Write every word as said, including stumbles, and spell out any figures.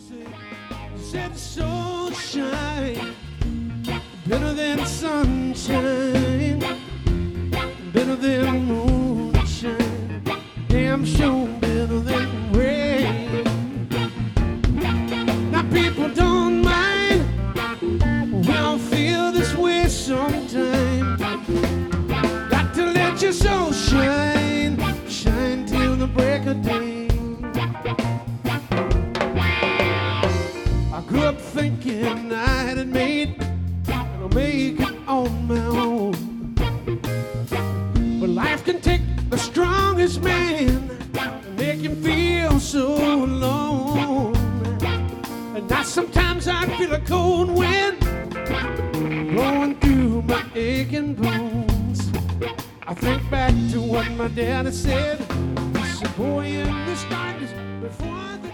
Said the soul shine better than sunshine, better than moonshine, damn sure better than rain. Now people don't mind, we'll feel this way sometime. Got to let your soul shine, shine till the break of day. I grew up thinking I had it made, and I'll make it on my own. But life can take the strongest man and make him feel so alone. And now sometimes I feel a cold wind blowing through my aching bones. I think back to what my daddy said. He said, boy, in this darkness before the